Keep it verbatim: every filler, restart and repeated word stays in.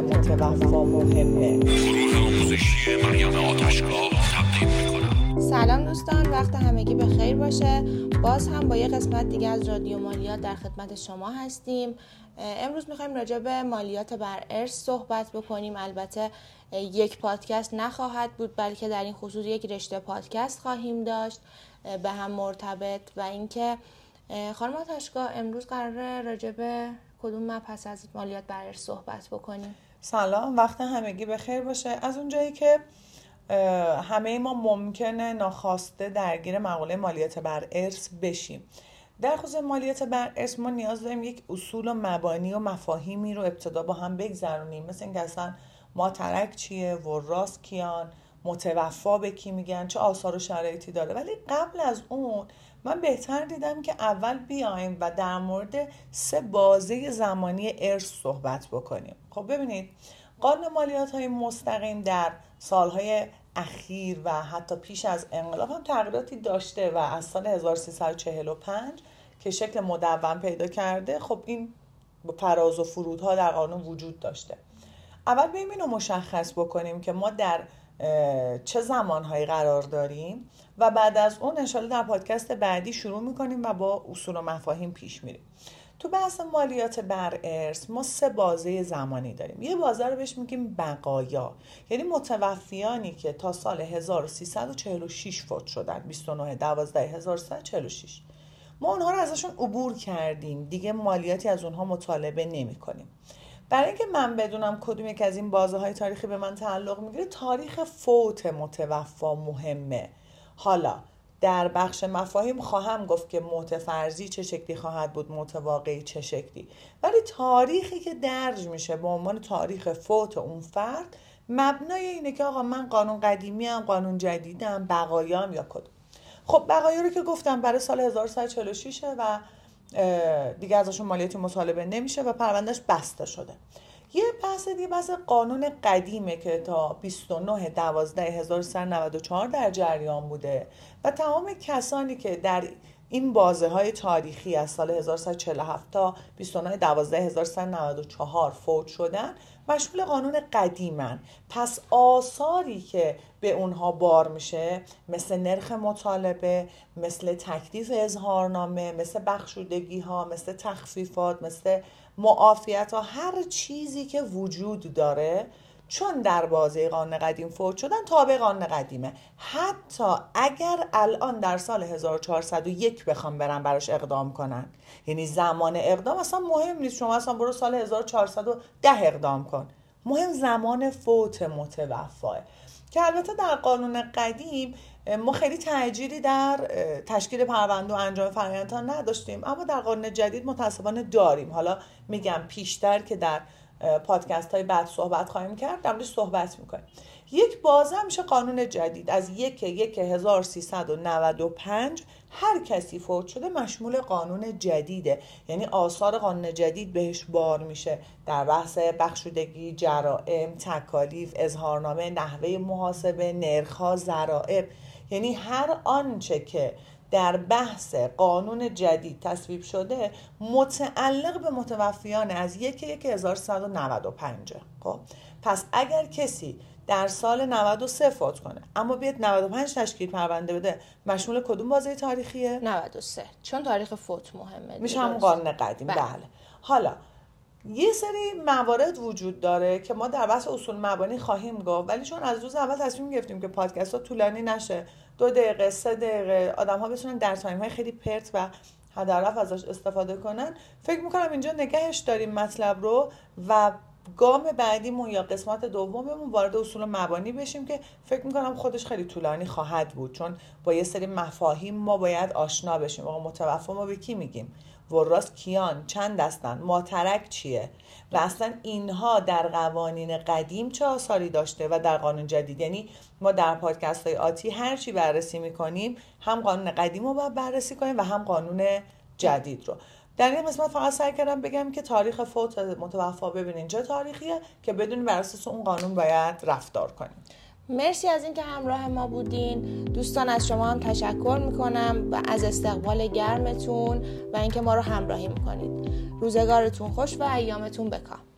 متوفا مهمه. گروه آموزشی مریم آتشگاه تقدیم میکنم. سلام دوستان، وقت همگی به خیر باشه. باز هم با یه قسمت دیگه از رادیو مالیات در خدمت شما هستیم. امروز میخوایم راجع به مالیات بر ارث صحبت بکنیم. البته یک پادکست نخواهد بود، بلکه در این خصوص یک رشته پادکست خواهیم داشت به هم مرتبط. و اینکه خانم آتشگاه امروز قراره راجع به کدوم مبحث از مالیات بر ارث صحبت بکنیم؟ سلام، وقت همگی به خیر باشه. از اونجایی که همه ما ممکنه ناخواسته درگیر مقوله مالیات بر ارث بشیم، در خصوص مالیات بر ارث ما نیاز داریم یک اصول و مبانی و مفاهیمی رو ابتدا با هم بگذرونیم. مثل اینکه اصلا ماترک چیه، وراث کیان، متوفا به کی میگن، چه آثار و شرایطی داره. ولی قبل از اون من بهتر دیدم که اول بیایم و در مورد سه بازه زمانی ارث صحبت بکنیم. خب ببینید، قانون مالیات های مستقیم در سالهای اخیر و حتی پیش از انقلاب هم تغییراتی داشته و از سال هزار و سیصد و چهل و پنج که شکل مدون پیدا کرده، خب این فراز و فرودها در قانون وجود داشته. اول بیایم اینو مشخص بکنیم که ما در چه زمانهایی قرار داریم و بعد از اون انشالله در پادکست بعدی شروع میکنیم و با اصول و مفاهیم پیش میریم. تو بحث مالیات بر ارث ما سه بازه زمانی داریم. یه بازه رو بهش میگیم بقایا، یعنی متوفیانی که تا سال هزار و سیصد و چهل و شش فوت شدن، بیست و نه دوازده هزار و سیصد و چهل و شش. ما اونها رو ازشون عبور کردیم، دیگه مالیاتی از اونها مطالبه نمی کنیم. برای اینکه من بدونم کدوم یک از این بازه های تاریخی به من تعلق میگیره، تاریخ فوت متوفا مهمه. حالا در بخش مفاهیم خواهم گفت که موت فرضی چه شکلی خواهد بود، موت واقعی چه شکلی، ولی تاریخی که درج میشه به عنوان تاریخ فوت اون فرد مبنای اینه که آقا من قانون قدیمی ام، قانون جدیدم، بقایام یا کدوم. خب بقایا رو که گفتم برای سال هزار و سیصد و چهل و شش و دیگه ازشون مالیاتی مطالبه نمیشه و پروندهش بسته شده. یه بحث دیگه بحث قانون قدیمه که تا بیست و نه دوازده هزار و سیصد و نود و چهار در جریان بوده و تمام کسانی که در این بازه های تاریخی از سال هزار و سیصد و چهل و هفت تا بیست و نه دوازده هزار و سیصد و نود و چهار فوت شدن مشمول قانون قدیمن. پس آثاری که به اونها بار میشه مثل نرخ مطالبه، مثل تکلیف اظهارنامه، مثل بخشودگی ها، مثل تخفیفات، مثل معافیت ها، هر چیزی که وجود داره چون در بازه قانون قدیم فوت شدن تابع قانون قدیمه. حتی اگر الان در سال هزار و چهارصد و یک بخوام برن براش اقدام کنن، یعنی زمان اقدام اصلا مهم نیست، شما اصلا برو سال هزار و چهارصد و ده اقدام کن، مهم زمان فوت متوفاه. که البته در قانون قدیم ما خیلی تأجیلی در تشکیل پرونده و انجام فرآیندها نداشتیم، اما در قانون جدید متأسفانه داریم. حالا میگم پیشتر که در پادکست های بعد صحبت خواهیم کرد در موردش صحبت میکنیم. یک بازه میشه قانون جدید. از یک یک هزار و سیصد و نود و پنج هر کسی فوت شده مشمول قانون جدیده، یعنی آثار قانون جدید بهش بار میشه در بحث بخشودگی، جرائم، تکالیف، اظهارنامه، نحوه محاسبه، نرخ‌ها، ضرائب، یعنی هر آنچه که در بحث قانون جدید تصویب شده متعلق به متوفیان از یک یک هزار و سیصد و نود و پنج. خب پس اگر کسی در سال نود و سه فوت کنه اما بیاد نود و پنج تشکیل پرونده بده، مشمول کدوم بازه تاریخیه؟ نود و سه، چون تاریخ فوت مهمه، میشه همون قانون قدیم. بله. بله. حالا یه سری موارد وجود داره که ما در بحث اصول مبانی خواهیم گفت، ولی چون از روز اول تصمیم گرفتیم که پادکست ها طولانی نشه، دو دقیقه سه دقیقه آدم ها بتونن در تایم های خیلی پرت و هدف ازش استفاده کنن، فکر میکنم اینجا نگهش داریم مطلب رو و گام بعدیمون یا قسمت دوممون وارد اصول مبانی بشیم که فکر میکنم خودش خیلی طولانی خواهد بود، چون با یه سری مفاهیم ما باید آشنا بشیم. آقا متوفا ما به کی میگیم؟ وراث کیان؟ چند دستن؟ ماترک چیه؟ و اصلا اینها در قوانین قدیم چه آثاری داشته و در قانون جدید. یعنی ما در پادکست های آتی هر چی بررسی میکنیم هم قانون قدیم رو باید بررسی کنیم و هم قانون جدید رو. در این قسمت فقط سعی کردم بگم که تاریخ فوت متوفا ببینین چه تاریخیه که بدونین بر اساس اون قانون باید رفتار کنیم. مرسی از اینکه همراه ما بودین دوستان. از شما هم تشکر میکنم و از استقبال گرمتون و اینکه ما رو همراهی میکنید. روزگارتون خوش و ایامتون بکام.